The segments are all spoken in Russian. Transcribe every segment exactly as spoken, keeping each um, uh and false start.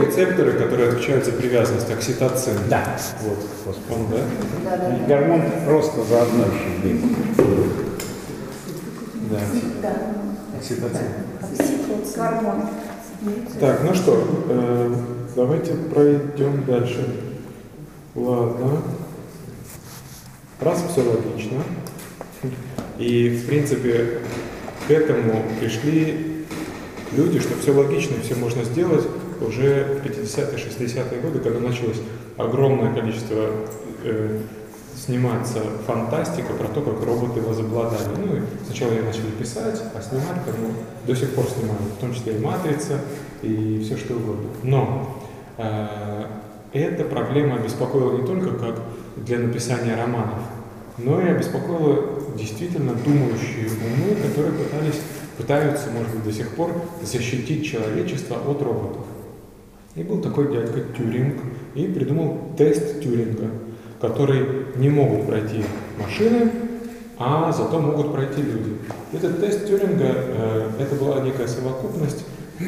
рецепторы, которые отвечают за привязанность, окситоцин. Да. Вот. Он, да? Да, да, да. Гормон роста заодно еще есть. Да. Да. Окситоцин. Окситоцин. Гормон. Так, ну что, э, давайте пройдем дальше. Ладно. Раз все логично. И, в принципе, к этому пришли люди, что все логично, все можно сделать уже в пятидесятые, шестидесятые годы, когда началось огромное количество э, сниматься фантастика про то, как роботы возобладали. Ну, и сначала ее начали писать, а снимать, ну, до сих пор снимают, в том числе и «Матрица», и все что угодно. Но э, эта проблема обеспокоила не только как для написания романов, но и обеспокоила действительно думающие умы, которые пытались, пытаются, может быть, до сих пор защитить человечество от роботов. И был такой дядька Тьюринг, и придумал тест Тьюринга, который не могут пройти машины, а зато могут пройти люди. Этот тест Тьюринга, э, это была некая совокупность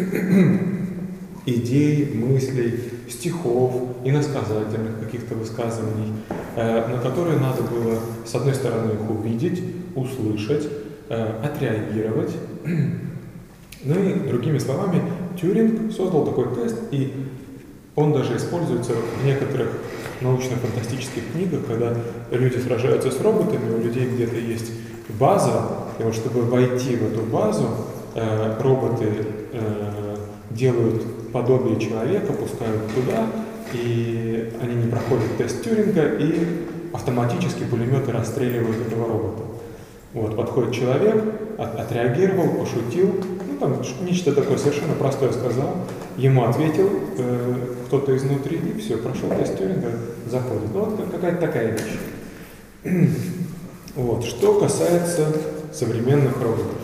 идей, мыслей, стихов, иносказательных каких-то высказываний, э, на которые надо было, с одной стороны, их увидеть, услышать, э, отреагировать. Ну и, другими словами, Тьюринг создал такой тест, и он даже используется в некоторых научно-фантастических книгах, когда люди сражаются с роботами, у людей где-то есть база, и вот чтобы войти в эту базу, э, роботы э, делают подобие человека, пускают туда, и они не проходят тест Тьюринга, и автоматически пулеметы расстреливают этого робота. Вот, подходит человек, от, отреагировал, пошутил, ну там нечто такое совершенно простое сказал, ему ответил э, кто-то изнутри, и все, прошел тест Тьюринга, заходит. Ну вот какая-то такая вещь. Вот. Что касается современных роботов,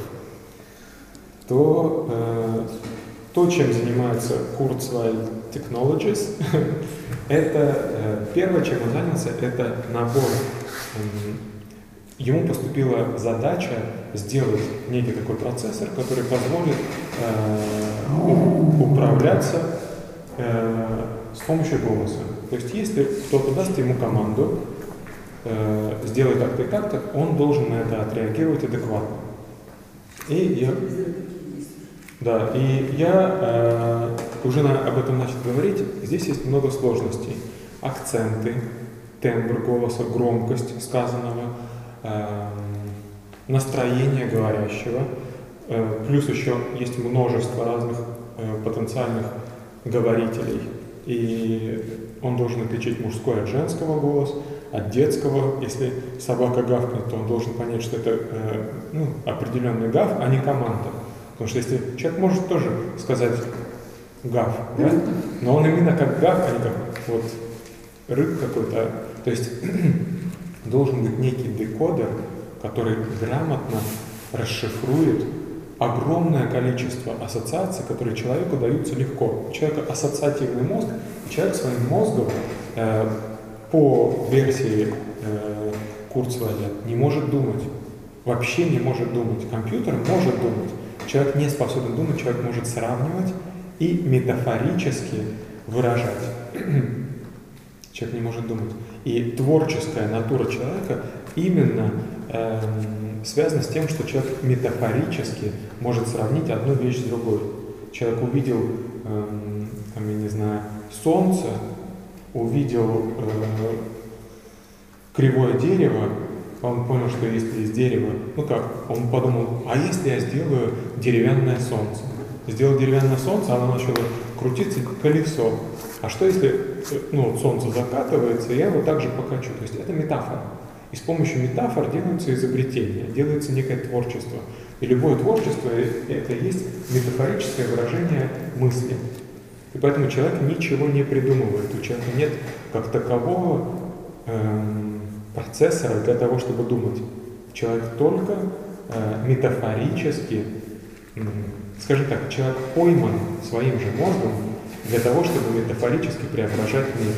то э, то, чем занимается Kurzweil Technologies, это э, первое, чем он занялся, это набор. Ему поступила задача сделать некий такой процессор, который позволит э, управляться э, с помощью голоса. То есть, если кто-то даст ему команду э, сделай так-то и так-то, он должен на это отреагировать адекватно. И я, да, и я э, уже на, об этом начал говорить. Здесь есть много сложностей. Акценты, тембр голоса, громкость сказанного, настроение говорящего, плюс еще есть множество разных потенциальных говорителей, и он должен отличить мужской от женского голос, от детского. Если собака гавкнет, то он должен понять, что это ну, определенный гав, а не команда. Потому что если человек может тоже сказать гав, да? Но он именно как гав, а не как вот рык какой-то. То есть должен быть некий декодер, который грамотно расшифрует огромное количество ассоциаций, которые человеку даются легко. У человека ассоциативный мозг, и человек своим мозгом э, по версии э, Курцвейля не может думать. Вообще не может думать. Компьютер может думать. Человек не способен думать, человек может сравнивать и метафорически выражать. Человек не может думать. И творческая натура человека именно э, связана с тем, что человек метафорически может сравнить одну вещь с другой. Человек увидел, э, там, я не знаю, солнце, увидел э, кривое дерево, он понял, что если из дерева, ну как, он подумал, а если я сделаю деревянное солнце? Сделал деревянное солнце, оно начало крутиться колесо. А что если ну, солнце закатывается, и я его также покачу? То есть это метафора. И с помощью метафор делаются изобретения, делается некое творчество. И любое творчество — это и есть метафорическое выражение мысли. И поэтому человек ничего не придумывает. У человека нет как такового эм, процессора для того, чтобы думать. Человек только э, метафорически, э, скажем так, человек пойман своим же мозгом для того, чтобы метафорически преображать мир.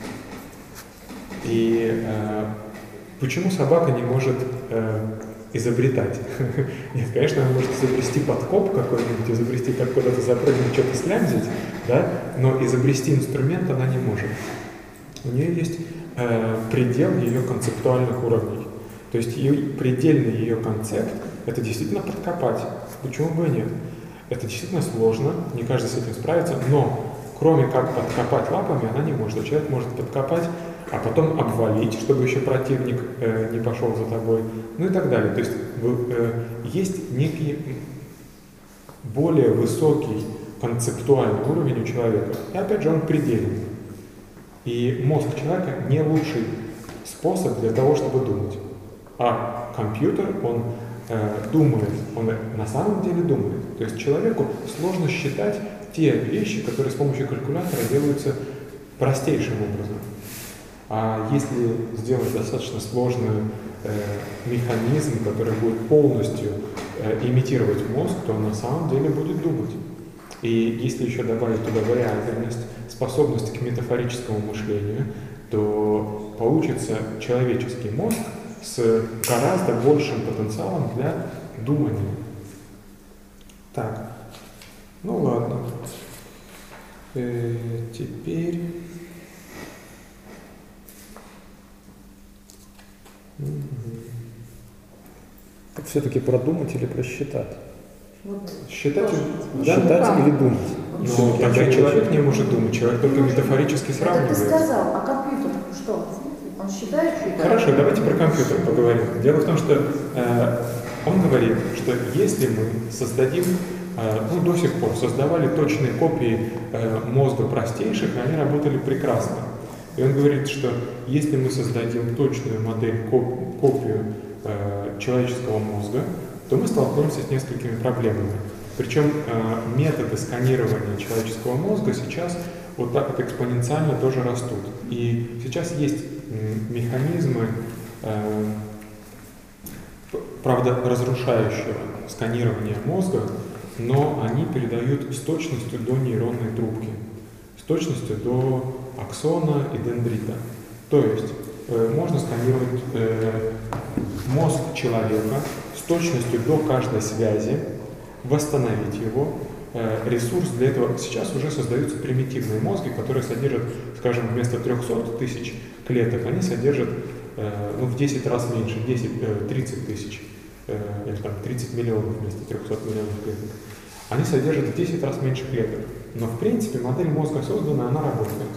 И э, почему собака не может э, изобретать? Нет, конечно, она может изобрести подкоп какой-нибудь, изобрести, как куда-то запрыгнуть, что-то слямзить, да? Но изобрести инструмент она не может. У нее есть э, предел ее концептуальных уровней. То есть ее, предельный ее концепт — это действительно подкопать. Почему бы и нет? Это действительно сложно, не каждый с этим справится, но кроме как подкопать лапами, она не может. Человек может подкопать, а потом обвалить, чтобы еще противник э, не пошел за тобой, ну и так далее. То есть э, есть некий более высокий концептуальный уровень у человека. И опять же он предельный. И мозг человека не лучший способ для того, чтобы думать. А компьютер, он э, думает, он на самом деле думает. То есть человеку сложно считать те вещи, которые с помощью калькулятора делаются простейшим образом. А если сделать достаточно сложный э, механизм, который будет полностью э, имитировать мозг, то он на самом деле будет думать. И если еще добавить туда вариабельность, способность к метафорическому мышлению, то получится человеческий мозг с гораздо большим потенциалом для думания. Так, ну ладно. Э, теперь... Так все-таки продумать или просчитать? Вот. Считать, да, считать или думать? Ну, тогда человек не может думать, человек только метафорически сравнивает. Это ты сказал, а компьютер что? Он считает? Хорошо, давайте про компьютер поговорим. Дело в том, что э, он говорит, что если мы создадим, э, ну до сих пор создавали точные копии э, мозга простейших, они работали прекрасно. И он говорит, что если мы создадим точную модель, коп, копию э, человеческого мозга, то мы столкнемся с несколькими проблемами. Причем э, методы сканирования человеческого мозга сейчас вот так вот экспоненциально тоже растут. И сейчас есть э, механизмы, э, правда, разрушающего сканирования мозга, но они передают с точностью до нейронной трубки, с точностью до аксона и дендрита. То есть э, можно сканировать э, мозг человека с точностью до каждой связи, восстановить его. Э, ресурс для этого сейчас уже создаются примитивные мозги, которые содержат, скажем, вместо трехсот тысяч клеток, они содержат э, ну, в десять раз меньше, десять, тридцать тысяч, э, или там тридцать миллионов вместо трехсот миллионов клеток. Они содержат в десять раз меньше клеток. Но в принципе модель мозга создана, она работает.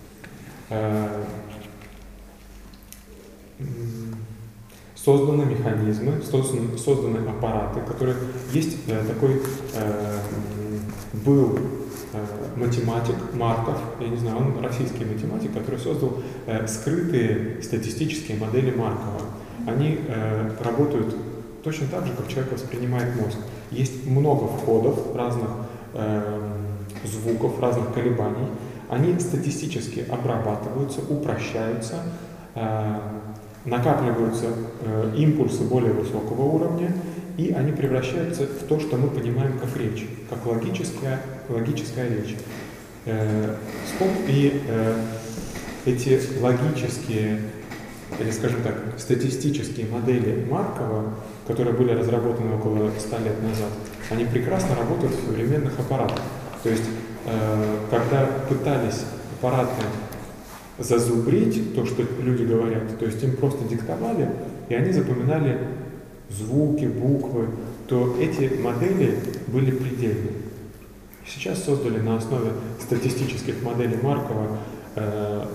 Созданы механизмы, созданы, созданы аппараты, которые есть э, такой э, был э, математик Марков, я не знаю, он российский математик, который создал э, скрытые статистические модели Маркова. Они э, работают точно так же, как человек воспринимает мозг. Есть много входов, разных э, звуков, разных колебаний. Они статистически обрабатываются, упрощаются, э, накапливаются э, импульсы более высокого уровня, и они превращаются в то, что мы понимаем как речь, как логическая, логическая речь. Э, и э, эти логические, или, скажем так, статистические модели Маркова, которые были разработаны около ста лет назад, они прекрасно работают в современных аппаратах. То есть, э, когда пытались аппараты зазубрить то, что люди говорят, то есть им просто диктовали, и они запоминали звуки, буквы, то эти модели были предельны. Сейчас создали на основе статистических моделей Маркова э,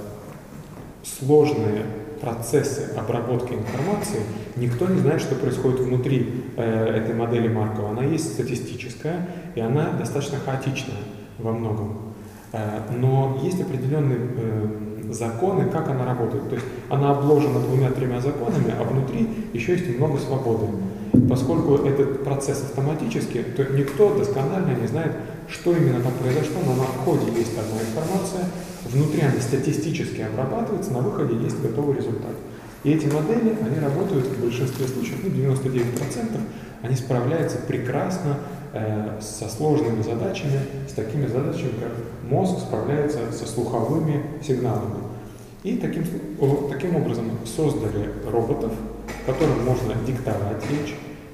сложные процессы обработки информации. Никто не знает, что происходит внутри э, этой модели Маркова. Она есть статистическая, и она достаточно хаотичная во многом. Э, но есть определенные э, законы, как она работает. То есть она обложена двумя-тремя законами, а внутри еще есть много свободы. Поскольку этот процесс автоматический, то никто досконально не знает, что именно там произошло, но на входе есть одна информация, внутри она статистически обрабатывается, на выходе есть готовый результат. И эти модели, они работают в большинстве случаев, ну девяносто девять процентов, они справляются прекрасно э, со сложными задачами, с такими задачами, как мозг справляется со слуховыми сигналами. И таким, таким образом создали роботов, которым можно диктовать речь,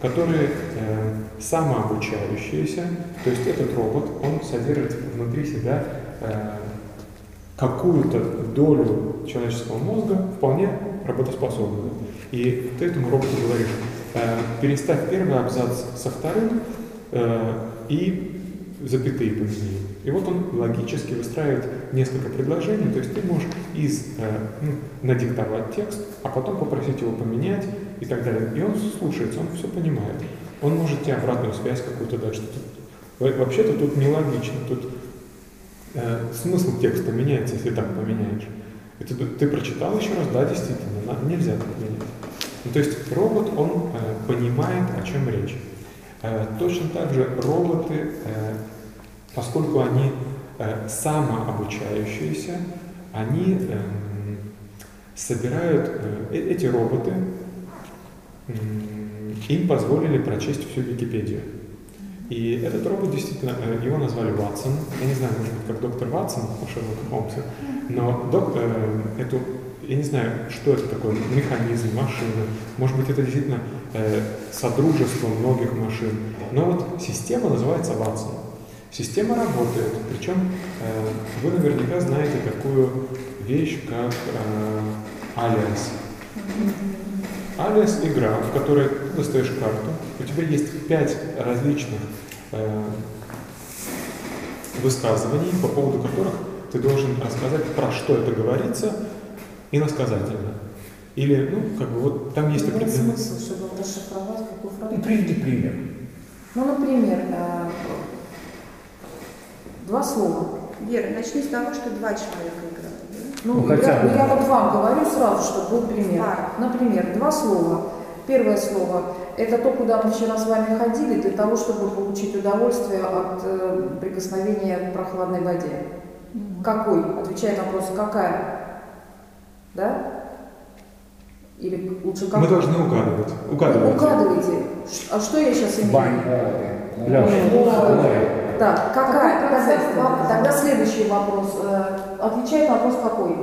которые э, самообучающиеся, то есть этот робот, он содержит внутри себя э, какую-то долю человеческого мозга вполне работоспособную. И ты этому роботу говоришь, э, переставь первый абзац со вторым э, и запятые поменяй. И вот он логически выстраивает несколько предложений, то есть ты можешь из, э, ну, надиктовать текст, а потом попросить его поменять и так далее. И он слушается, он все понимает. Он может тебе обратную связь какую-то дать, что тут, вообще-то тут нелогично, тут э, смысл текста меняется, если так поменяешь. И ты, ты прочитал еще раз, да, действительно, надо, нельзя так менять. Ну, то есть робот, он э, понимает, о чем речь. Э, точно так же роботы, э, поскольку они э, самообучающиеся, они э, собирают, э, эти роботы, э, им позволили прочесть всю Википедию. И этот робот действительно, э, его назвали Ватсон. Я не знаю, может быть, как доктор Ватсон у Шерлока Холмса, но док, э, эту, я не знаю, что это такое, механизм, машина. Может быть, это действительно э, содружество многих машин. Но вот система называется Ватсон. Система работает, причем э, вы наверняка знаете такую вещь, как э, алиас. Алиас — игра, в которой ты достаешь карту, у тебя есть пять различных э, высказываний, по поводу которых ты должен рассказать, про что это говорится, иносказательно. Или, ну, как бы вот там есть Нет определенный... смысла, чтобы расшифровать какую фразу. И приведи пример. Ну, например, э, два слова. Вера, начни с того, что два человека играют. Да? Ну, Ну, я, хотя бы. ну, я вот вам говорю сразу, чтобы был пример. Да. Например, два слова. Первое слово – это то, куда мы вчера с вами ходили, для того, чтобы получить удовольствие от э, прикосновения к прохладной воде. Mm-hmm. Какой? Отвечает на вопрос, какая? Да? Или лучше как? Мы должны угадывать. Угадывайте. Угадывайте. Ш- А что я сейчас имею? Бань. Пляж. Море. Так, какая? Какой процесс Тогда, ты тогда следующий вопрос. Э, Отвечает на вопрос какой?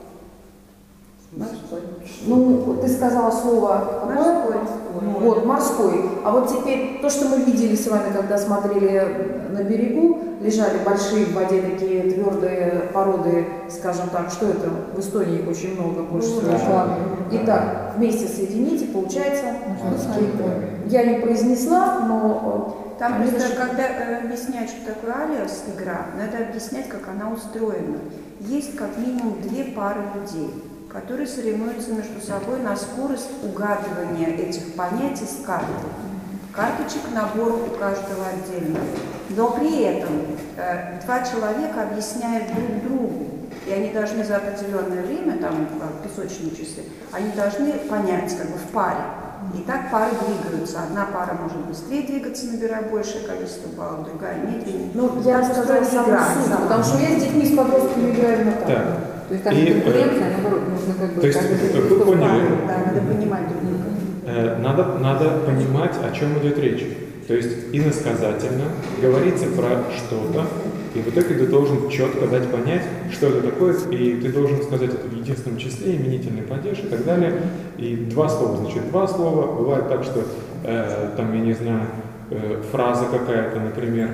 Морской. Ну, ты сказала слово какое? Морской. Вот, морской. А вот теперь то, что мы видели с вами, когда смотрели на берегу, лежали большие в воде такие твердые породы, скажем так, что это? В Эстонии их очень много, больше всего. Да. Итак, вместе соедините, получается морской. Я не произнесла, но... э, Там они просто, даже- когда э, объяснять, что такое алиас игра, надо объяснять, как она устроена. Есть как минимум две пары людей, которые соревнуются между собой на скорость угадывания этих понятий с карты. Карточек набор у каждого отдельно. Но при этом э, два человека объясняют друг другу, и они должны за определенное время, там, как песочные часы, они должны понять, как бы в паре. И так пары двигаются. Одна пара может быстрее двигаться, набирая большее количество баллов, другая медленнее. Ну, я Так рассказала устроена саму игра. суть, потому что я с детьми, с подростками играю именно так. Так. То есть там И, конкуренция, наоборот, нужно как бы... то есть, каждый как друг вы друга поняли, знает. Да, надо понимать друг друга. Э, Надо, надо понимать, о чем идет речь. То есть иносказательно говорится про что-то, и в итоге ты должен четко дать понять, что это такое, и ты должен сказать это в единственном числе, именительный падеж и так далее. И два слова, значит, два слова. Бывает так, что э, там, я не знаю, э, фраза какая-то, например,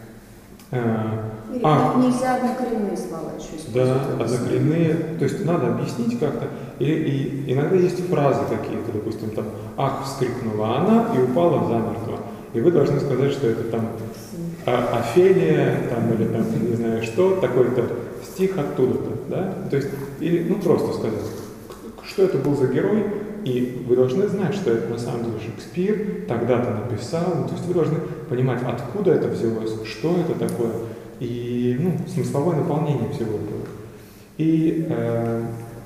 э, Или а, нельзя однокоренные слова еще использовать. да, однокоренные, то есть надо объяснить как-то. Или и иногда есть фразы какие-то, допустим, там «ах!» вскрикнула она и упала замертво. И вы должны сказать, что это там а, Офелия, там, или там, не знаю что, такой-то стих оттуда-то, да? То есть, или, ну, просто сказать, что это был за герой, и вы должны знать, что это на самом деле Шекспир тогда-то написал, ну, то есть вы должны понимать, откуда это взялось, что это такое, и, ну, смысловое наполнение всего этого. И э,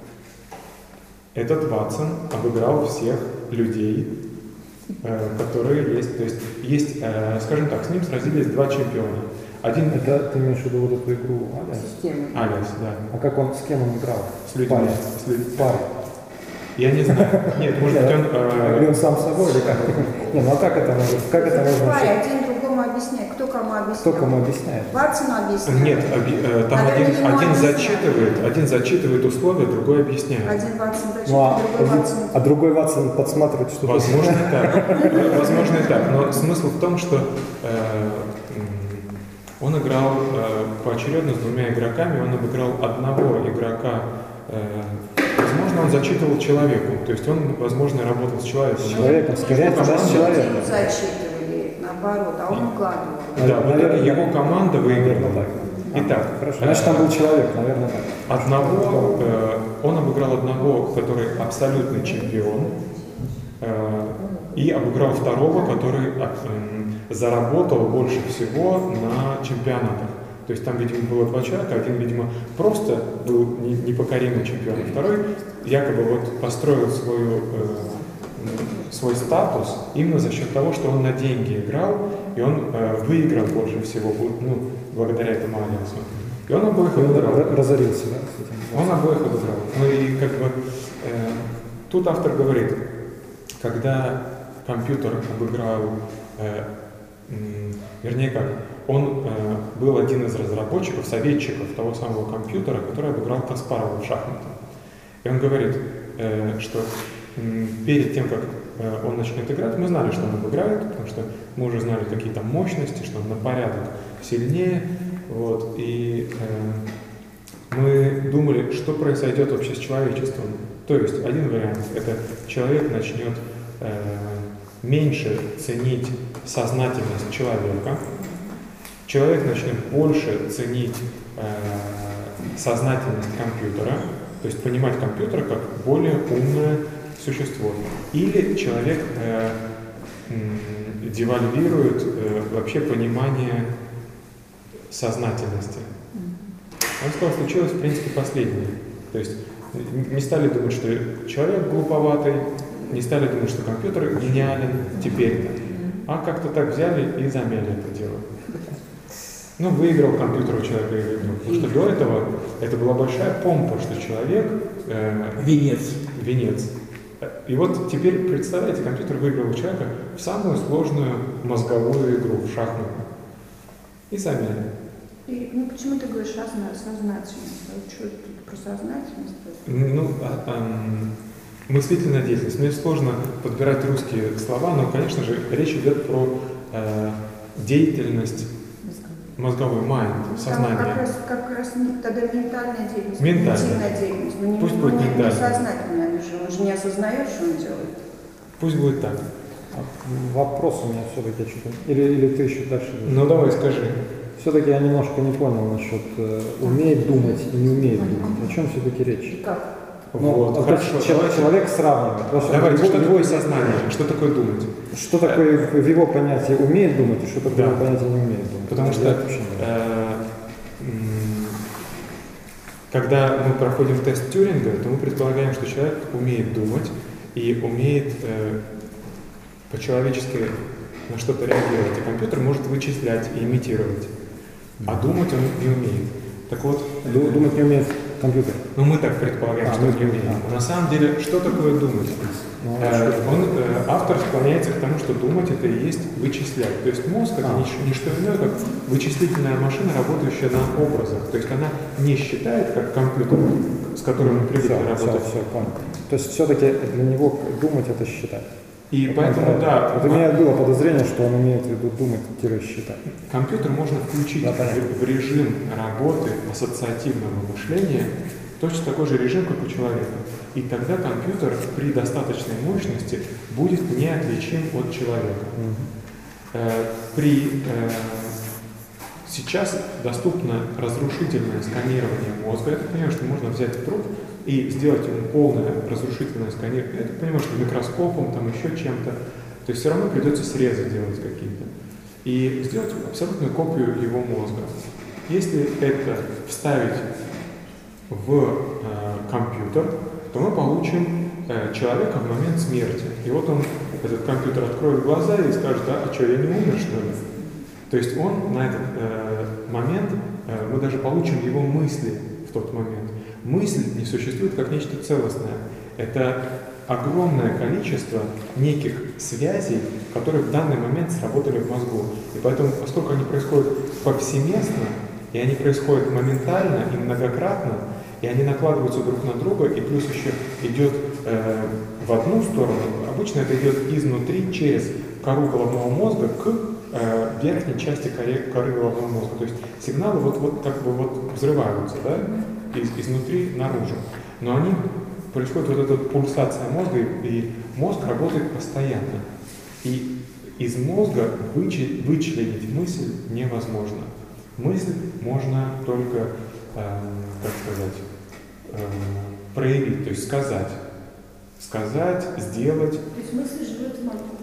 этот Ватсон обыграл всех людей, э, которые есть. То есть, есть э, скажем так, с ним сразились два чемпиона. Один Это ты имеешь в виду вот эту игру Алиас? Система. Алиас, да, А как он, с кем он играл? с людьми. Паре. С людьми. Паре. Я не знаю. Нет, может быть, он... Или э, он сам с собой, или как? Не, ну а как это может, как это В можно... паре один другому объясняет, кто кому объяснял? Кто кому объясняет? Ватсон объяснял. Нет, оби- э, там Наверное, один, ему один объясняют. зачитывает, один зачитывает условия, другой объясняет. Один Ватсон зачем, Ну, а, другой один- Ватсон. а другой Ватсон подсматривает что-то. Возможно и так. Возможно и так. Но смысл в том, что э, м, он играл э, поочередно с двумя игроками, он обыграл одного игрока. э, Возможно, он зачитывал человеку. То есть он, возможно, работал с человеком. С человеком, скорее всего, с человеком. Ему зачитывали, наоборот, а он укладывал. Да, в итоге его команда Наверное, выиграла. так. Итак, Хорошо. Значит, там был человек, наверное, так. одного, э, он обыграл одного, который абсолютный чемпион, э, и обыграл второго, который э, заработал больше всего на чемпионатах. То есть там, видимо, было два человека, один, видимо, просто был не- непокоримый чемпион, а второй якобы вот построил свою, э, свой статус именно за счет того, что он на деньги играл, и он э, выиграл больше всего, ну, благодаря этому альянсу. И он обоих Он обыграл. р- разорился, да, с этим? Он обоих обыграл. Ну и как бы э, тут автор говорит, когда компьютер обыграл, э, м, вернее как, он э, был один из разработчиков, советчиков того самого компьютера, который обыграл Каспарова в шахматы. И он говорит, э, что м, перед тем, как э, он начнет играть, мы знали, что он обыграет, потому что мы уже знали какие там мощности, что он на порядок сильнее. Вот, и э, мы думали, что произойдет вообще с человечеством. То есть один вариант – это человек начнет э, меньше ценить сознательность человека, человек начнет больше ценить э, сознательность компьютера, то есть понимать компьютер как более умное существо. Или человек э, м, девальвирует э, вообще понимание сознательности. Он сказал, случилось в принципе последнее. То есть не стали думать, что человек глуповатый, не стали думать, что компьютер гениален теперь-то, а как-то так взяли и замяли это дело. Ну, выиграл компьютер у человека и выиграл. Потому что до этого это была большая помпа, что человек э, Венец. венец. И вот теперь, представляете, компьютер выиграл у человека в самую сложную мозговую игру, в шахматы. И замяли. И, ну почему ты говоришь созна- сознательность? А что тут про сознательность? Ну, а, ам, мыслительная деятельность. Мне сложно подбирать русские слова, но, конечно же, речь идет про э, деятельность мозговой, mind, Там сознание. как раз, как раз не- тогда ментальная деятельность, Ментальная. когнитивная деятельность. Ну, не, Пусть ну, будет не, не ментальная. сознательная же, он же не осознает, что он делает. Пусть будет так. А вопрос у меня все-таки что-то. Или, или ты еще дальше? Ну, давай скажи. Все-таки я немножко не понял насчет э, умеет думать и не умеет думать. О чем все-таки речь? И как? Ну, Вот, то хорошо. есть человек, Давайте, человек сравнивает. Просто давайте, его- что его- такое сознание? Что такое думать? Что такое в его понятии умеет думать и что такое Да. в его понятии не умеет думать? Потому Я что вообще не знаю. э, м, когда мы проходим тест Тьюринга, то мы предполагаем, что человек умеет думать и умеет э, по-человечески на что-то реагировать. И компьютер может вычислять и имитировать. А думать он не умеет. Так вот, Ду- Думать не умеет компьютер. ну мы так предполагаем, А, что мы- он не умеет. а. На самом деле, что такое думать? Ну, Э, что- Он, э, автор склоняется к тому, что думать это и есть вычислять. То есть мозг это А. не, ш- не что иное, как вычислительная машина, работающая на образах. То есть она не считает, как компьютер, с которым мы привыкли Все, все, работать. все, понял. То есть все-таки для него думать это считать. И поэтому, да, Вот у меня было подозрение, что он имеет в виду думать-считать. компьютер можно включить Да, понятно. в, в режим работы ассоциативного мышления, точно такой же режим, как у человека. И тогда компьютер при достаточной мощности будет неотличим от человека. Э, При э, сейчас доступно разрушительное сканирование мозга. Я так понимаю, что можно взять труп и сделать ему полное разрушительное сканирование. Я так понимаю, что микроскопом, там еще чем-то. То есть все равно придется срезы делать какие-то. И сделать абсолютную копию его мозга. Если это вставить в э, компьютер, то мы получим э, человека в момент смерти. И вот он, этот компьютер, откроет глаза и скажет: а, а что, я не умер, что ли? То есть он на этот э, момент, э, мы даже получим его мысли в тот момент. Мысль не существует как нечто целостное. Это огромное количество неких связей, которые в данный момент сработали в мозгу. И поэтому, поскольку они происходят повсеместно, и они происходят моментально и многократно, и они накладываются друг на друга, и плюс еще идет э, в одну сторону, обычно это идет изнутри через кору головного мозга к э, верхней части коры, коры головного мозга. То есть сигналы вот, вот как бы вот взрываются, да, из, изнутри наружу. Но они происходит вот эта пульсация мозга, и мозг работает постоянно. И из мозга вычи, вычленить мысль невозможно. Мысль можно только, э, как сказать, э, проявить, то есть сказать. Сказать, сделать. То есть мысль живет в мозгу?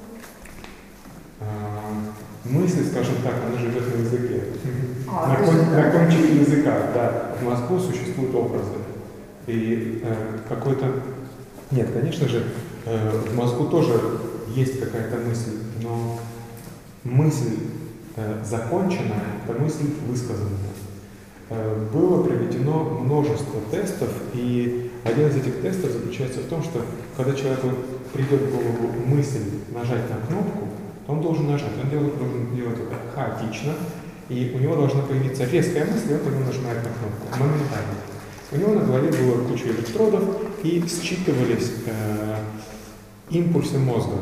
Э, мысль, скажем так, она живет на языке. А, на, кон, на кончике языка, да. В мозгу существуют образы. И э, какой-то... Нет, конечно же, э, в мозгу тоже есть какая-то мысль, но мысль э, законченная, это мысль высказанная. Э, было проведено множество тестов, и один из этих тестов заключается в том, что когда человеку придет в голову мысль нажать на кнопку, то он должен нажать. Он делает, должен делать это хаотично, и у него должна появиться резкая мысль, и он тогда нажимает на кнопку моментально. У него на голове было куча электродов, и считывались э, импульсы мозга.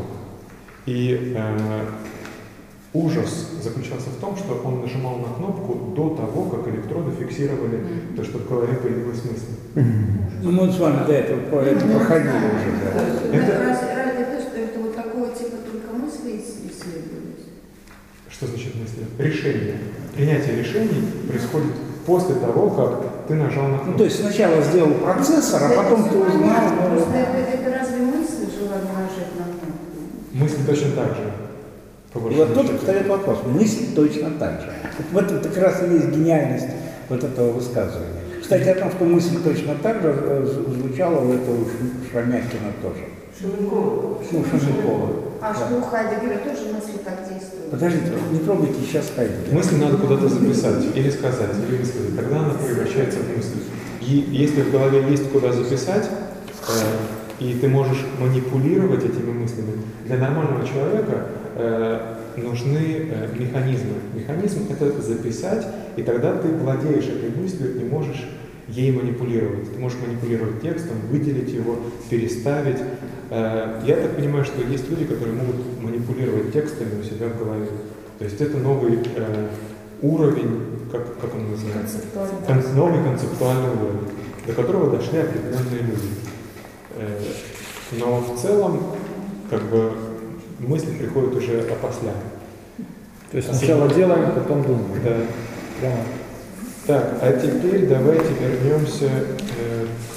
И э, ужас заключался в том, что он нажимал на кнопку до того, как электроды фиксировали то, что в голове появилась мысль. Ну, мы с вами до этого по- это проходили уже. Да. Это- Разве, разве то, что это вот такого типа только мысли исследовались? Что значит мысли? Решение. Принятие решений происходит после того, как ты нажал на кнопку. Ну, то есть сначала сделал процессор, а потом ты узнал. ну, Просто это, это разве мысль, желание нажать на кнопку? Мысли точно так же. По И большому вот тут счету. встает вопрос. Мысль точно так же. Вот в этом как раз и есть гениальность вот этого высказывания. Кстати, о том, что мысль точно так же э, звучала у этого Шрамякина тоже. Шумякова. Ну, Шумякова. А Да. что у Хайдегера тоже мысли так действуют? Подождите, не пробуйте сейчас Хайдегера. Мысль надо куда-то записать, или сказать, или высказать. Тогда она превращается в мысль. И если в голове есть куда записать, э, и ты можешь манипулировать этими мыслями, для нормального человека э, нужны э, механизмы. Механизм — это записать, и тогда ты владеешь этой мыслью и можешь ей манипулировать. Ты можешь манипулировать текстом, выделить его, переставить. Э, я так понимаю, что есть люди, которые могут манипулировать текстами у себя в голове. То есть это новый э, уровень, как, как он называется? Концептуальный. Кон- новый концептуальный уровень, до которого дошли определенные люди. Э, но в целом, как бы, мысли приходят уже опосля. То есть сначала делаем, потом думаем. Да. Прямо. Так, а теперь давайте вернемся э, к,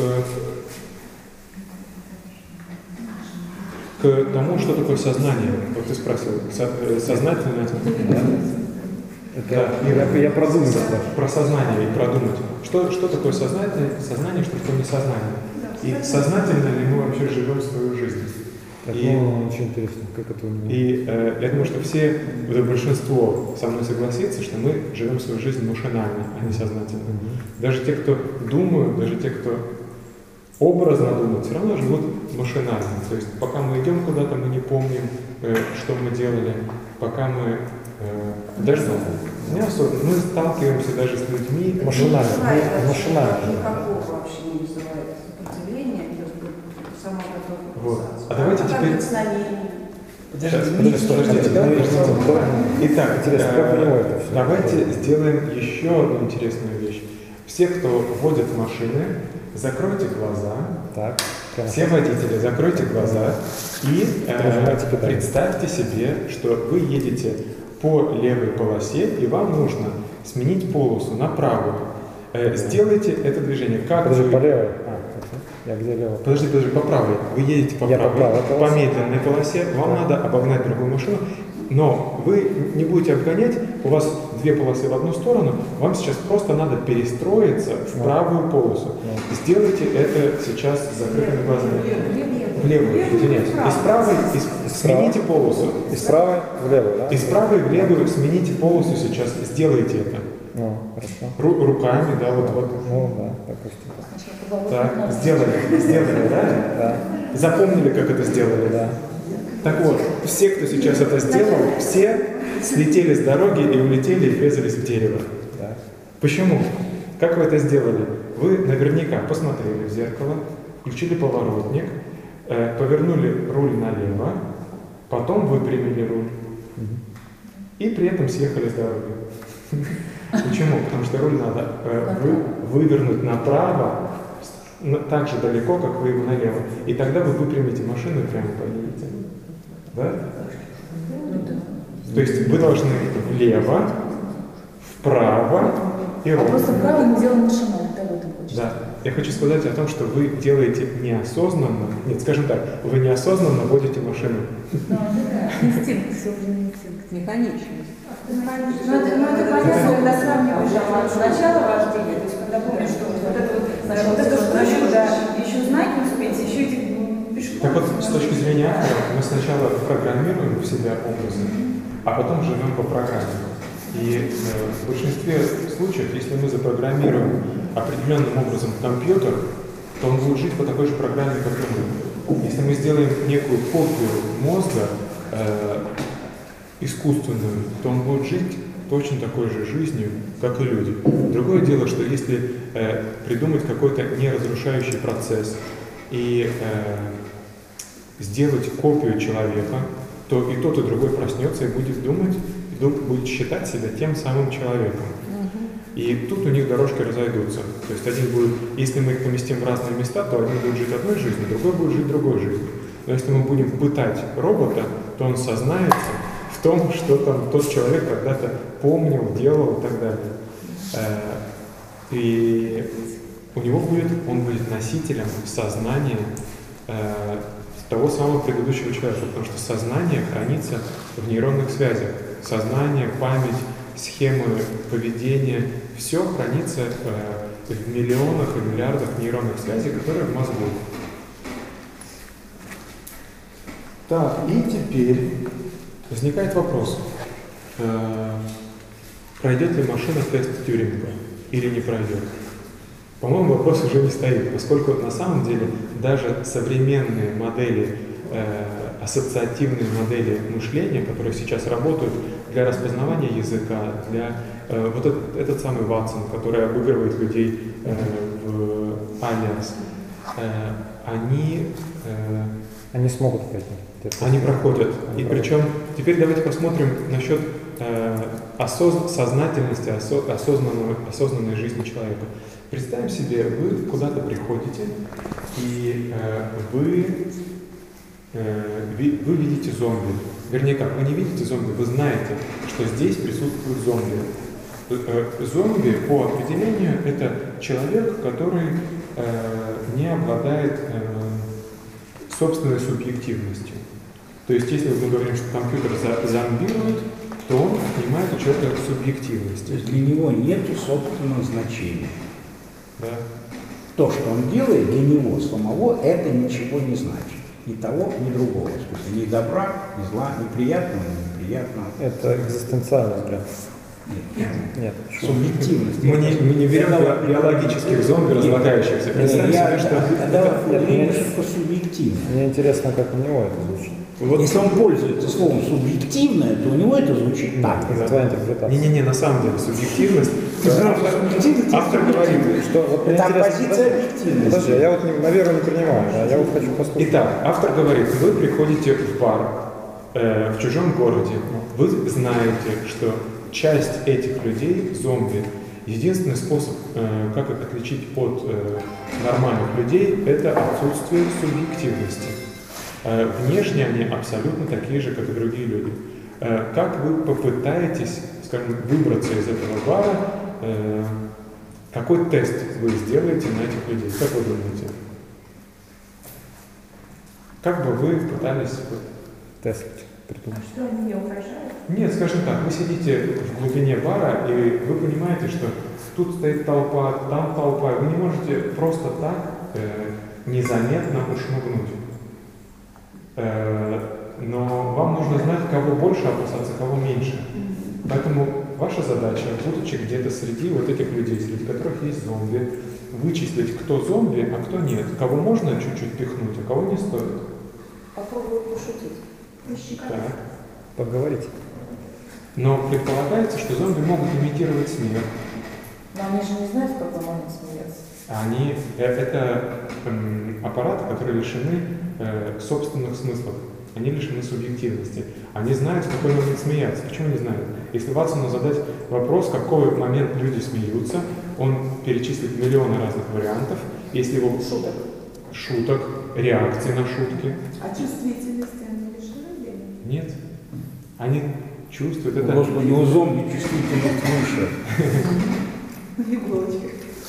к тому, что такое сознание. Вот ты спросил, со, э, сознательное. Да? Это, Да. я, я продумаю это. Про сознание и продумать. Что, что такое сознательное, сознание, что такое несознание? И сознательно ли мы вообще живем свою жизнь? Так, И- ну, очень интересно, как это у него. И э, я думаю, что все, да, большинство со мной согласится, что мы живем свою жизнь машинально, а не сознательно. Даже те, кто думают, даже те, кто образно думают, все равно живут машинально. То есть пока мы идем куда-то, мы не помним, э, что мы делали. Пока мы э, даже не особо, мы сталкиваемся даже с людьми Машинально. Бывает Ну, вообще машинально. никакого вообще не вызывает сопротивления, то есть сама готова Вот. подписаться. А давайте как теперь- вдохновение. Сейчас, Подождите, подождите, подождите, давайте подождите. попробуем. Итак, Интересно, э, как у него это всё? давайте сделаем еще одну интересную вещь. Все, кто водит машины, закройте глаза. Так, прямо. Все водители, закройте глаза и э, Прижимайте педали. представьте себе, что вы едете по левой полосе, и вам нужно сменить полосу на правую. Э, сделайте это движение. Как Подожди, вы... по левой. А, хорошо. Я где левой? Подожди, подожди, по правой. Вы едете по Я по правой, правой по полосе. медленной полосе, вам надо обогнать другую машину, но вы не будете обгонять, у вас две полосы в одну сторону, вам сейчас просто надо перестроиться в правую полосу. Сделайте это сейчас с закрытыми глазами. В левую, извиняюсь. Из правой, из- смените полосу. Из правой в левую, да? Из правой в левую смените полосу сейчас, сделайте это. Ну, хорошо. Ру- руками, да, вот, вот. Ну, да, допустим. Так, сделали, сделали, да? Да, Запомнили, как это сделали? да. Так вот, все, кто сейчас это сделал, все слетели с дороги и улетели и врезались в дерево. Да. Почему? Как вы это сделали? Вы наверняка посмотрели в зеркало, включили поворотник, э, повернули руль налево, потом выпрямили руль и при этом съехали с дороги. Почему? Потому что руль надо э, вы, вывернуть направо на- так же далеко, как вы его налево. И тогда вы выпрямите машину и прямо поедете. Да? То есть вы должны влево, вправо и А ровно. просто право мы делаем машинально, да, в этом хочется. Да. Я хочу сказать о том, что вы делаете неосознанно, нет, скажем так, вы неосознанно водите машину. Ну, да, инстинкт, все время инстинкт, механичность. Ну это, ну, это понятно, когда сравниваешь от начала вождения, то есть когда помнишь, что вот это вот, значит, вот это что еще, да, еще знаки успеть, еще эти пешком. Так вот, с точки зрения автора, мы сначала программируем в себя образы, а потом живем по программе. И э, в большинстве случаев, если мы запрограммируем определенным образом компьютер, то он будет жить по такой же программе, как и мы. Если мы сделаем некую копию мозга, э, искусственную, то он будет жить точно такой же жизнью, как и люди. Другое дело, что если э, придумать какой-то неразрушающий процесс и э, сделать копию человека, то и тот, и другой проснется и будет думать, и дум- будет считать себя тем самым человеком. И тут у них дорожки разойдутся. То есть один будет, если мы их поместим в разные места, то один будет жить одной жизнью, другой будет жить другой жизнью. Но если мы будем пытать робота, то он сознается в том, что там тот человек когда-то помнил, делал и так далее. Э, И у него будет, он будет носителем сознания э, того самого предыдущего человека, потому что сознание хранится в нейронных связях. Сознание, память, схемы поведения, все хранится э, в миллионах и миллиардах нейронных связей, которые в мозгу. Так, и теперь возникает вопрос, э, пройдет ли машина тест Тьюринга или не пройдет? По-моему, вопрос уже не стоит, поскольку на самом деле даже современные модели, э, ассоциативные модели мышления, которые сейчас работают для распознавания языка, для э, вот этот, этот самый Ватсон, который обыгрывает людей э, в Альянс, э, они, э, Они смогут пройти. они проходят. Они И проходят. причем теперь давайте посмотрим насчет э, осоз- сознательности, осо- осознанного, осознанной жизни человека. Представим себе, вы куда-то приходите, и э, вы, э, ви- вы видите зомби. Вернее как, вы не видите зомби, вы знаете, что здесь присутствует зомби. Э, э, Зомби по определению это человек, который э, не обладает э, собственной субъективностью. То есть, если мы говорим, что компьютер за- зомбирует, то он отнимает у человека субъективность. То есть для него нет собственного значения. Да. То, что он делает, для него самого это ничего не значит. Ни того, ни другого. В смысле, ни добра, ни зла, ни приятного, ни неприятного. Это экзистенциальный взгляд. Нет, Нет. субъективность. Мы не, мы не верим Это- в биологических зомби, разлагающихся. Представим Я себе, что отдал это- определение, нет, что такое субъективно. Мне интересно, как у него это звучит. вот- Если он пользуется словом субъективное, то у него это звучит так. Это твоя интерпретация. Не-не-не, на самом деле, субъективность. Ты знаешь, что субъективность Автор это говорит, Что, вот мне Это интересно- оппозиция объективности. Подожди, я вот не- на веру не принимаю, а я вот хочу послушать. Итак, автор говорит, вы приходите в бар э, в чужом городе, вы знаете, что часть этих людей зомби. Единственный способ, э, как их отличить от э, нормальных людей, это отсутствие субъективности. Э, внешне они абсолютно такие же, как и другие люди. Э, как вы попытаетесь, скажем, выбраться из этого бара, э, какой тест вы сделаете на этих людей? Как вы думаете? Как бы вы пытались... Тест придумать. Что они мне угрожают? Нет, скажем так, вы сидите в глубине бара, и вы понимаете, что тут стоит толпа, там толпа, и вы не можете просто так э, незаметно ушмыгнуть. Э, но вам нужно знать, кого больше опасаться, кого меньше. Поэтому ваша задача, будучи где-то среди вот этих людей, среди которых есть зомби, вычислить, кто зомби, а кто нет. Кого можно чуть-чуть пихнуть, а кого не стоит. Попробую пошутить. Так. Поговорить. Но предполагается, что зомби могут имитировать смех. Но они же не знают, в какой момент смеяться. Они, э, это э, аппараты, которые лишены э, собственных смыслов. Они лишены субъективности. Они знают, в какой момент смеяться. Почему не знают? Если Ватсону задать вопрос, в какой момент люди смеются, он перечислит миллионы разных вариантов. Если его Шуток. шуток, реакции на шутки. А чувствительности они лишены? Нет. Они чувствуют это. Господи, у зомби чувствительность выше. Иголочка.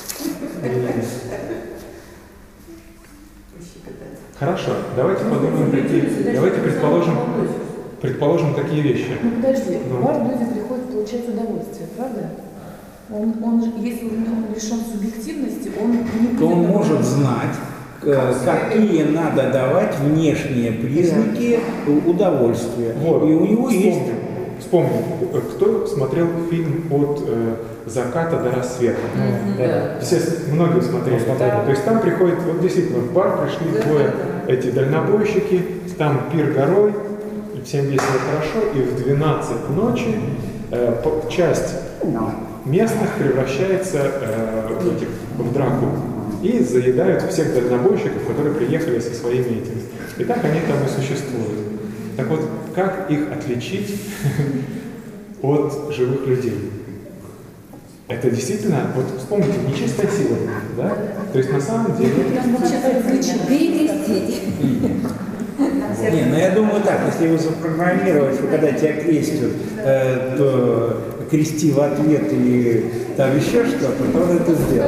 Хорошо, давайте подумаем такие, давайте предположим, предположим такие вещи. Ну подожди, Ну. ваш люди приходит получать удовольствие, правда? Он, он, же- если он лишен субъективности, он не То он будет может обладать- знать, э, какие надо давать внешние признаки удовольствия. Вот, И у него есть... вспомним, вспомним, кто смотрел фильм «От э, заката до рассвета». Да. Все, многие смотрели. Смотрели. То есть там приходит, вот действительно, в бар пришли двое эти дальнобойщики, там пир горой, всем весело хорошо, и в двенадцать ночи э, по- часть местных превращается э, в, этих, в драку и заедают всех дальнобойщиков, которые приехали со своими этими. И так они там и существуют. Так вот, как их отличить от живых людей? Это действительно, вот вспомните, нечистая сила, да? То есть на самом деле... Там вообще различия. Перекрестить. Не, ну я думаю так, если его запрограммировать, что когда тебя крестят, э, то крести в ответ или там еще что-то, то он это сделает.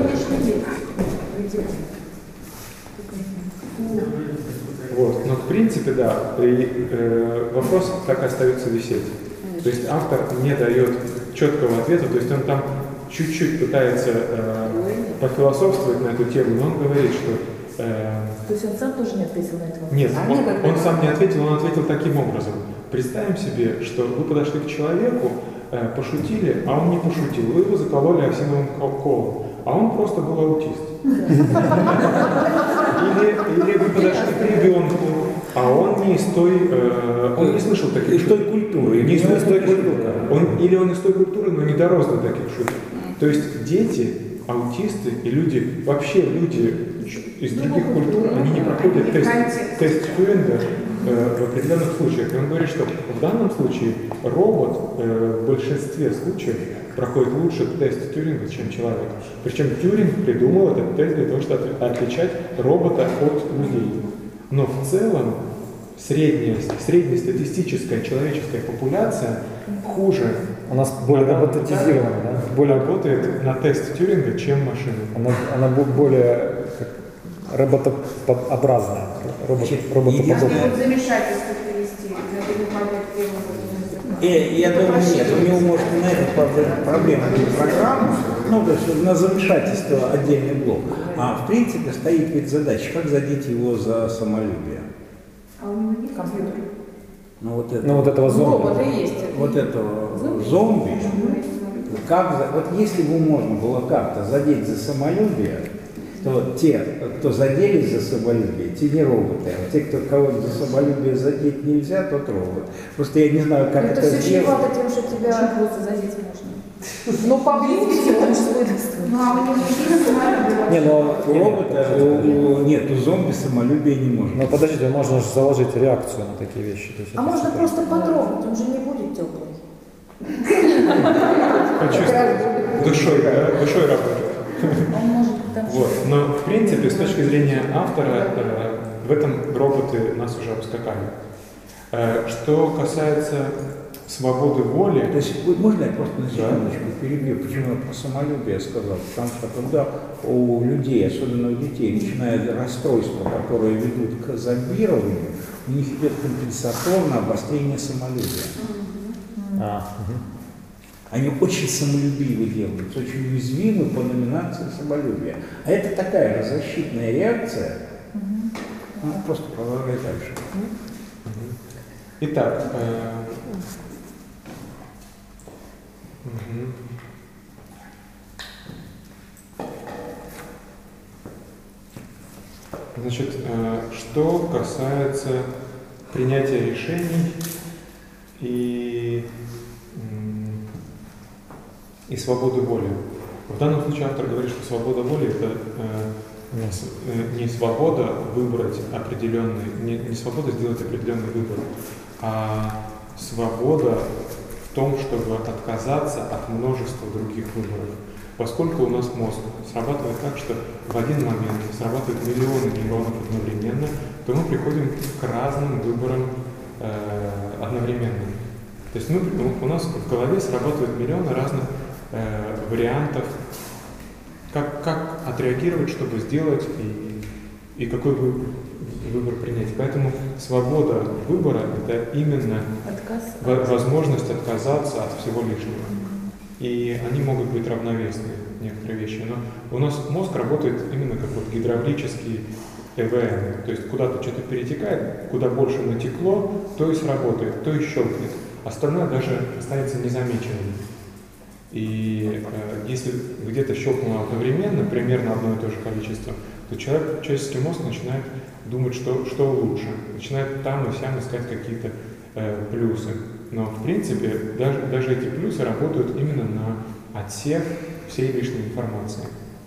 Вот. Но в принципе, да, и, э, вопрос так и остается висеть. То есть автор не дает четкого ответа, то есть он там чуть-чуть пытается э, пофилософствовать на эту тему, но он говорит, что э, То есть он сам тоже не ответил на этот вопрос? нет, А он, мне как он бы- сам не ответил, он ответил таким образом. Представим себе, что вы подошли к человеку, э, пошутили, а он не пошутил, вы его закололи осиновым кол- колом, а он просто был аутист. Или, или вы подошли к ребенку, а он не из той, э, он не слышал таких Из той шуток. культуры. Не из той, из той культуры. Он, или он из той культуры, но не дорос до таких шуток. То есть дети, аутисты и люди, вообще люди из других культур, они не проходят тест, тест Тьюринга э, в определенных случаях. И он говорит, что в данном случае робот э, в большинстве случаев проходит лучше тест Тьюринга, чем человек. Причем Тьюринг придумал этот тест для того, чтобы от- отличать робота от людей. Но в целом средняя, среднестатистическая человеческая популяция хуже У нас более роботизирована, да? Более, работает на тест Тьюринга, чем машина. она, она бу- более как, роботообразная, робот, роботоподобная. Вот замешательство привести, для не понять первого. И я думаю, нет, у него может и на эту проблему- проблему быть программу, ну, то есть на замешательство отдельный блок. А в принципе стоит ведь задача, как задеть его за самолюбие. А у него нет Компьютер. Ну вот это, Ну вот этого зомби. Роботы есть. вот этого зомби, как, за- вот если бы можно было как-то задеть за самолюбие, то те, кто заделись за самолюбие, те не роботы, а те, кто кого-то за самолюбие задеть нельзя, тот робот. Просто я не знаю, как Это это, все сделать. чревато тем, что Очень тебя... просто задеть можно. Ну, побьете, Это мужской достоинство. Ну, а у него есть самолюбие? Не, но У робота, у- у- нет, у зомби самолюбия не может. Ну подождите, можно же заложить реакцию на такие вещи. То есть А это можно всё просто потрогать, он же не будет теплый. Почувствовать душой, да, душой работает. Он может там Вот. Но в принципе, с точки зрения автора, э, в этом роботы нас уже обскакали. Э, Что касается свободы воли, То есть, вот можно я просто на Да. секундочку перебью, почему я про самолюбие сказал? Потому что когда у людей, особенно у детей, начинает расстройство, которое ведут к зомбированию, у них идет компенсаторное обострение самолюбия. А, мгм. Они очень самолюбивы делаются, очень уязвимы по номинации самолюбия. А это такая же защитная реакция. Ну, просто продолжай дальше. итак, э, мгм. Значит, что касается принятия решений и, и свободы воли. В данном случае автор говорит, что свобода воли – это не свобода выбрать определенный, не, не свобода сделать определенный выбор, а свобода в том, чтобы отказаться от множества других выборов. Поскольку у нас мозг срабатывает так, что в один момент срабатывают миллионы нейронов одновременно, то мы приходим к разным выборам э, одновременно. То есть мы, у нас в голове срабатывают миллионы разных э, вариантов, как, как отреагировать, чтобы сделать и, и какой выбор, выбор принять. Поэтому свобода выбора – это именно Отказ. возможность отказаться от всего лишнего. И они могут быть равновесны, некоторые вещи. Но у нас мозг работает именно как вот гидравлический э вэ эн. То есть куда-то что-то перетекает, куда больше натекло, то и сработает, то и щелкнет. Остальное даже останется незамеченным. И э, если где-то щелкнуло одновременно, примерно одно и то же количество, то человек, человеческий мозг начинает думать, что, что лучше. Начинает там и сям искать какие-то э, плюсы. Но, в принципе, даже, даже эти плюсы работают именно на отсев всей лишней информации.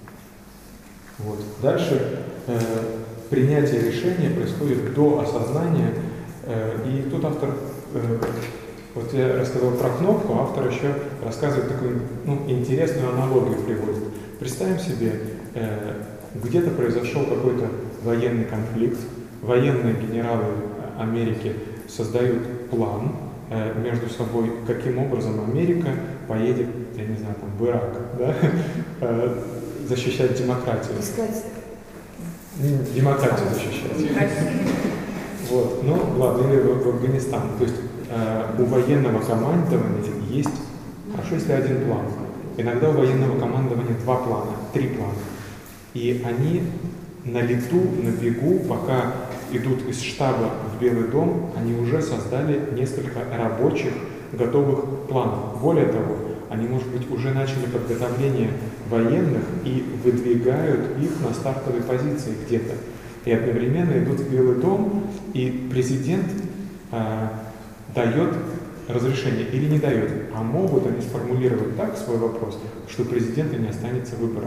Вот. Дальше э, принятие решения происходит до осознания. Э, и тут автор, э, вот я рассказал про кнопку, автор еще рассказывает такую ну, интересную аналогию приводит. Представим себе, э, где-то произошел какой-то военный конфликт, военные генералы Америки создают план между собой, каким образом Америка поедет, я не знаю, там, в Ирак, да, защищать демократию. Искать. Демократию защищать. Вот, ну, ладно, или в, в Афганистан. То есть э, у военного командования есть, хорошо, если один план. Иногда у военного командования два плана, три плана. И они на лету, на бегу, пока идут из штаба в Белый дом, они уже создали несколько рабочих, готовых планов. Более того, они, может быть, уже начали подготовление военных и выдвигают их на стартовые позиции где-то. И одновременно идут в Белый дом, и президент э, дает разрешение или не дает. А могут они сформулировать так свой вопрос, что у президента не останется выбора.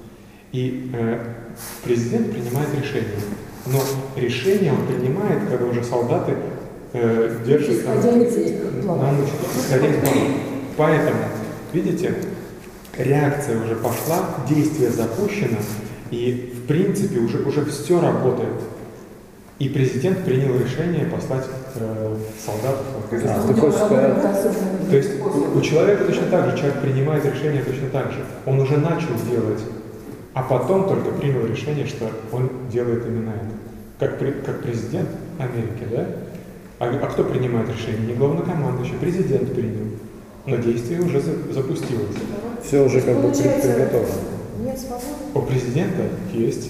И э, президент принимает решение. Но решение он принимает, когда уже солдаты э, держат... Исходя из плана. Исходя из плана. Поэтому, видите, реакция уже пошла, действие запущено, и в принципе уже, уже все работает. И президент принял решение послать э, солдатов в Афганистан. А, ты хочешь сказать? То есть у, у человека точно так же, человек принимает решение точно так же. Он уже начал делать, а потом только принял решение, что он делает именно это. Как, при, как президент Америки, да? А, а кто принимает решение? Не главнокомандующий, президент принял. Но действие уже за, запустилось. Все уже как бы приготовлено. Нет свободы. У президента есть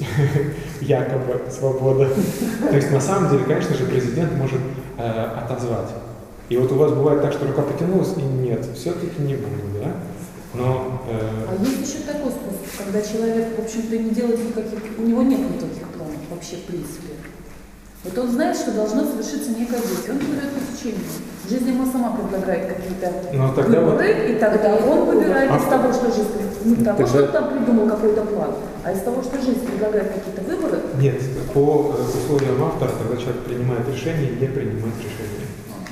якобы свобода. То есть на самом деле, конечно же, президент может э, отозвать. И вот у вас бывает так, что рука потянулась, и нет, все-таки не буду, да? Но, э... А есть еще такой способ, когда человек, в общем-то, не делает никаких, у него нет никаких планов вообще, в принципе. Вот он знает, что должно совершиться некое действие, он выбирает по течению. Жизнь ему сама предлагает какие-то Но тогда выборы, вот... и тогда он выбирает а... из того, что жизнь, не того, тогда... что он там придумал какой-то план, а из того, что жизнь предлагает какие-то выборы. Нет, по условиям автора, тогда человек принимает решение и не принимает решение.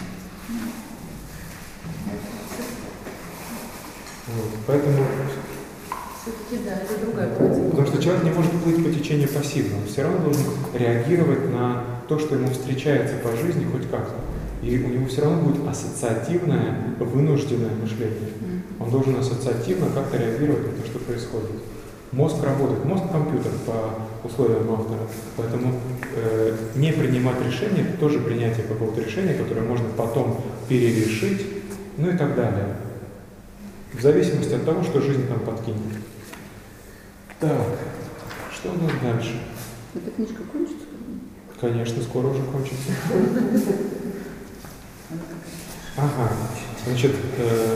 Вот, поэтому... Все-таки да, это другая парадигма. Потому что человек не может плыть по течению пассивно, он все равно должен реагировать на то, что ему встречается по жизни хоть как-то. И у него все равно будет ассоциативное, вынужденное мышление. Он должен ассоциативно как-то реагировать на то, что происходит. Мозг работает, мозг компьютер по условиям автора. Поэтому э, не принимать решение – это тоже принятие какого-то решения, которое можно потом перерешить, ну и так далее. В зависимости от того, что жизнь нам подкинет. Так, что у нас дальше? Эта книжка кончится? Конечно, скоро уже кончится. Ага, значит, э,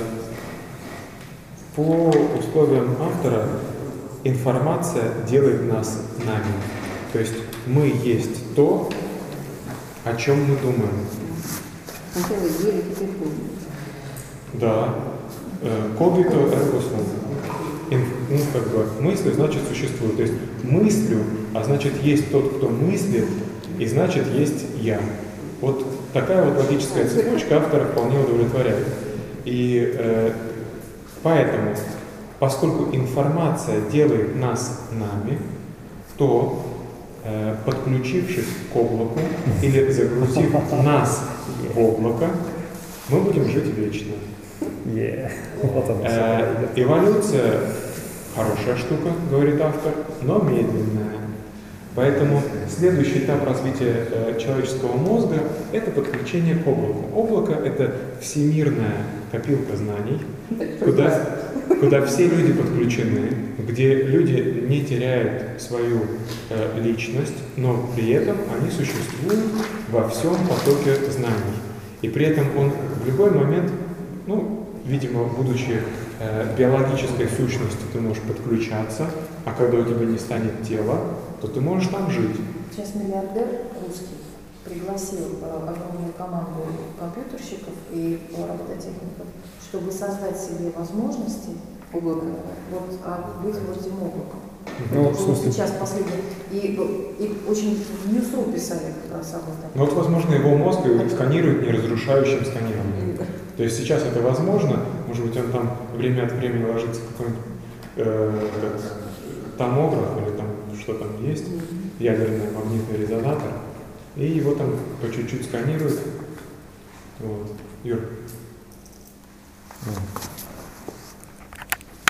по условиям автора информация делает нас нами. То есть мы есть то, о чем мы думаем. Сначала ели, теперь помню. Да. Когито эрго сум. Ну, как бы, мысли, значит, существует. То есть мыслю, а значит, есть тот, кто мыслит, и значит, есть я. Вот такая вот логическая цепочка автора вполне удовлетворяет. И э, поэтому, поскольку информация делает нас нами, то, э, подключившись к облаку или загрузив нас в облако, мы будем жить вечно. Yeah. Вот оно, Э, эволюция хорошая штука, говорит автор, но медленная. Поэтому следующий этап развития э, человеческого мозга – это подключение к облаку. Облако – это всемирная копилка знаний, куда, куда все люди подключены, где люди не теряют свою э, личность, но при этом они существуют во всем потоке знаний. И при этом он в любой момент, ну, видимо, будучи э, биологической сущностью, ты можешь подключаться, а когда у тебя не станет тела, то ты можешь там жить. Сейчас миллиардер русский пригласил э, огромную команду компьютерщиков и робототехников, чтобы создать себе возможности э, вот, а быть вот этим облаком. Ну, в смысле... Сейчас последний. И, и очень в Ньюсру писали как раз об этом. Ну вот, возможно, его мозг сканирует неразрушающим сканером. То есть сейчас это возможно, может быть, он там время от времени ложится в какой-нибудь э, томограф или там что там есть, ядерный магнитный резонатор, и его там по чуть-чуть сканируют. Вот. Юр.